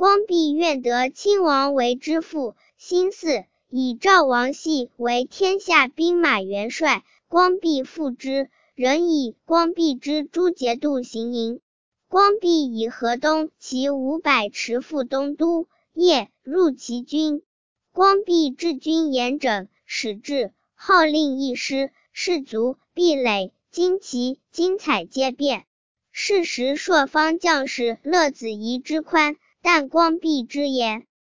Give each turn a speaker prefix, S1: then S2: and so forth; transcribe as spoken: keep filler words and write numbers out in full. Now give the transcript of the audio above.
S1: 光弼愿得亲王为之父，辛巳，以赵王系为天下兵马元帅。光弼复之，仍以光弼之诸节度行营。光弼以河东骑五百驰赴东都，夜入其军。光弼治军严整，始至，号令一师，士卒、壁垒、旌旗、精彩皆变。是时朔方将士乐子仪之宽，但光弼之严。